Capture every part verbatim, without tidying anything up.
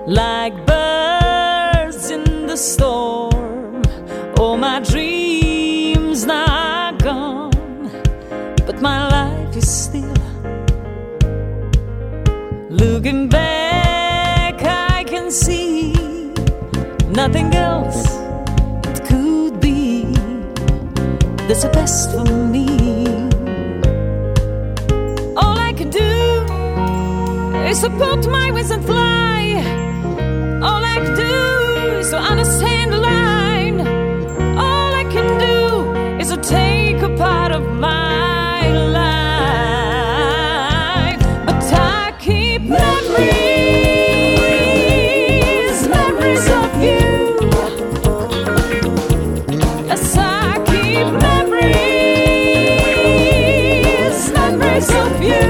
like birds in the storm. All my dreams now are gone, but my life is still. Looking back, I can see nothing else it could be. That's the best for me. All I can do is to put my wings and fly. All I can do is to understand the line. All I can do is to take a part of my life. But I keep memories, memories of you. Yes, I keep memories, memories of you.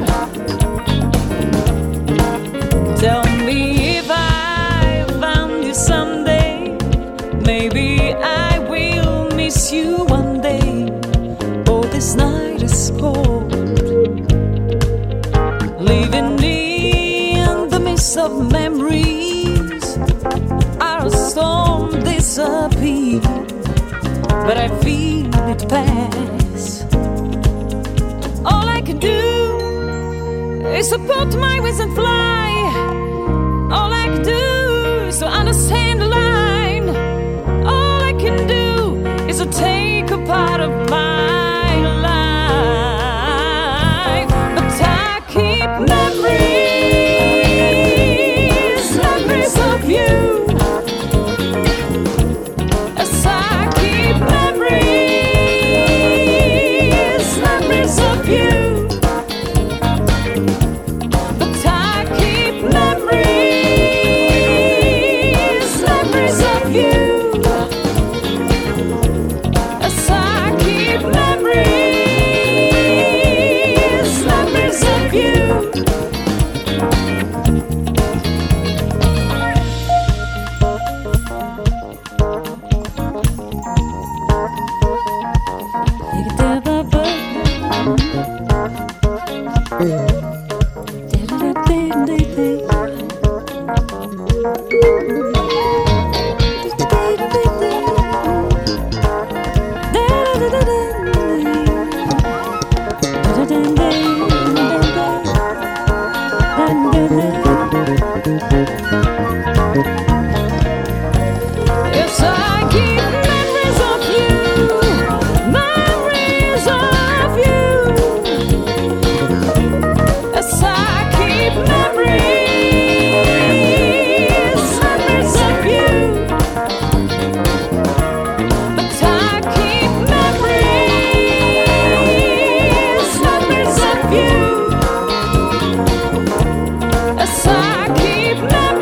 Tell me if I found you someday. Maybe I will miss you one day. Oh, this night is cold, leaving me in the midst of memories. Our storm disappeared, but I feel it pass. All I can do is to put my wings and fly. All I can do is to understand the line. All I can do is to take a part of my life. But I keep memories, memories of you. Yes, I keep memories, memories of you. Yes, I keep memories of you, memories of you. Yes, I keep memories, memories of you. But I keep memories, memories of you. Yes, I keep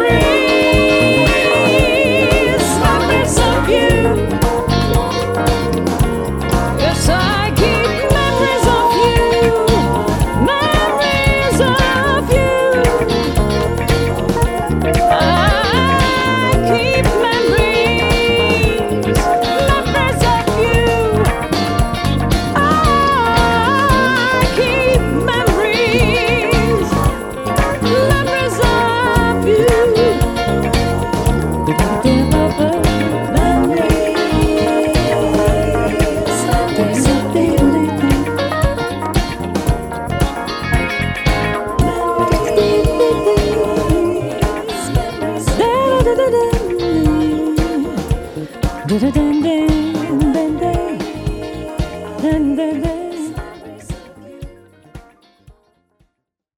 memories, memories of you. Yes, I keep memories of you, memories of you. I keep memories, memories of you. I keep memories, memories of you. Da da da da da da da da da da.